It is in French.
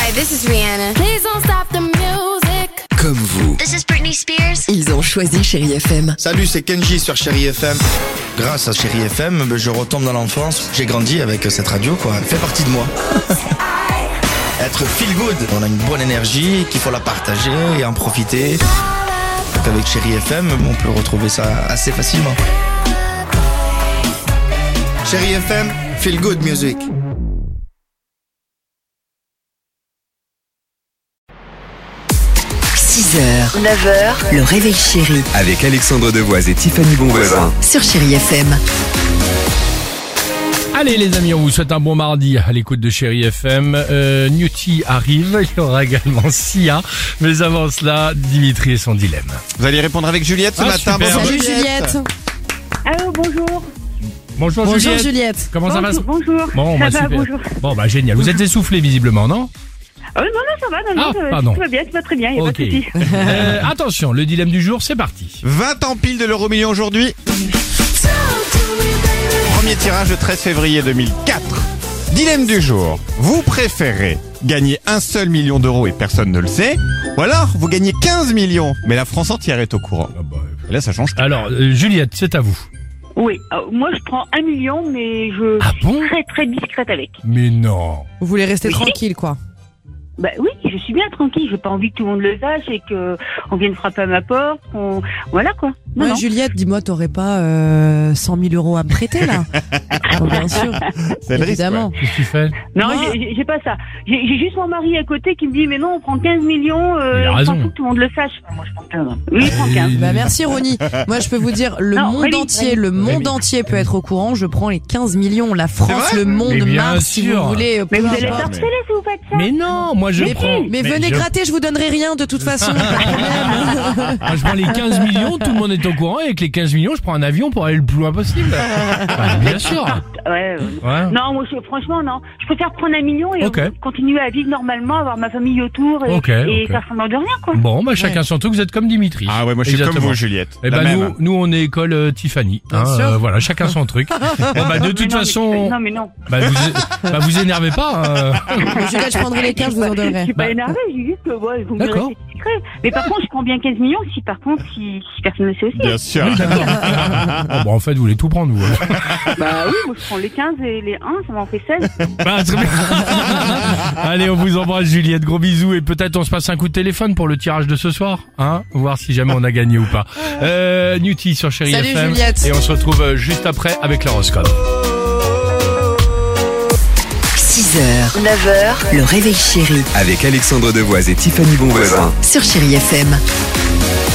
Hi, this is Rihanna. Please don't stop the music. Comme vous. This is Britney Spears. Ils ont choisi Chérie FM. Salut, c'est Kenji sur Chérie FM. Grâce à Chérie FM, je retombe dans l'enfance. J'ai grandi avec cette radio, quoi. Elle fait partie de moi. Être feel good. On a une bonne énergie, qu'il faut la partager et en profiter. Donc avec Chérie FM, on peut retrouver ça assez facilement. Chérie FM, feel good music. – 6h, 9h, le réveil chéri Avec Alexandre Devoise et Tiffany Bonvoisin. sur Chérie FM. Allez les amis, on vous souhaite un bon mardi à l'écoute de Chérie FM. Newty arrive, il y aura également Sia. Mais avant cela, Dimitri et son dilemme. Vous allez répondre avec Juliette ce matin. super. Bonjour Salut Juliette. Allô, bonjour. Bonjour Juliette. Comment ça va? Bonjour. Bon, Ça va, super. bonjour. Bon, génial. Vous êtes essoufflé visiblement, non? Non, ça va, pardon. tout va bien, tout va très bien, il n'y a Ok. pas de souci. Attention, le dilemme du jour, c'est parti. 20 ans pile de l'euro-million aujourd'hui. Premier tirage le 13 février 2004. Dilemme du jour. Vous préférez gagner 1 seul million d'euros et personne ne le sait, ou alors vous gagnez 15 millions, mais la France entière est au courant. Et là, ça change tout. Alors, Juliette, c'est à vous. Oui, moi je prends 1 million, mais je Ah bon? suis très très discrète avec. Mais non. Vous voulez rester tranquille, quoi. Bah oui, je suis bien tranquille, j'ai pas envie que tout le monde le sache et que on vienne frapper à ma porte, voilà quoi. Non, non. Juliette, dis-moi, t'aurais pas 100 000 euros à me prêter, là? Oh, bien sûr. C'est le risque, Évidemment. Qu'est-ce que tu fais? Non, Moi- j'ai pas ça. J'ai juste mon mari à côté qui me dit mais non, on prend 15 millions, Il a il raison. faut que tout le monde le sache. Moi je prends 15. Oui, je prends 15. Bah merci Ronnie. Moi je peux vous dire, le Non, monde Rémi, entier, Rémi. le monde entier peut être au courant. Je prends les 15 millions. La France, vrai le monde, Mais bien Mars, si sûr. vous voulez. Mais peu vous allez importe. être harcelés si vous faites ça. Mais non, moi je prends. Mais venez je- gratter, je vous donnerai rien de toute façon. Pas de problème. Moi, je prends les 15 millions, tout le monde est au courant, et avec les 15 millions, je prends un avion pour aller le plus loin possible. Bien sûr. Ouais. Ouais. Non, moi, franchement, non. Je préfère prendre 1 million et Ok. continuer à vivre normalement, avoir ma famille autour et, Ok, et ok. faire semblant de rien, quoi. Bon, chacun son truc, vous êtes comme Dimitri. Ah ouais, moi je suis Exactement. comme vous, Juliette. Eh La ben même. nous on est école Tiffany. Bien sûr. Voilà, chacun son truc. Bon, de toute façon, Non, mais non. vous énervez pas. Juliette, je prendrai les 15, je vous en Je donnerai. suis pas énervée, j'ai juste que, ouais, vous me D'accord. restez discret. Mais par contre, je prends bien 15 millions si personne ne le sait aussi. Bien sûr. Bon, en fait, vous voulez tout prendre, vous. Bah oui, moi, je prends les 15 et les 1, ça m'en fait 16. Bah, très bien. Allez, on vous embrasse, Juliette. Gros bisous. Et peut-être on se passe un coup de téléphone pour le tirage de ce soir. Hein? Voir si jamais on a gagné ou pas. Newty sur Chérie Salut, FM. Juliette. Et on se retrouve juste après avec l'horoscope. 6h, 9h, le réveil chéri Avec Alexandre Devoise et Tiffany Bonvoisin. sur Chérie FM.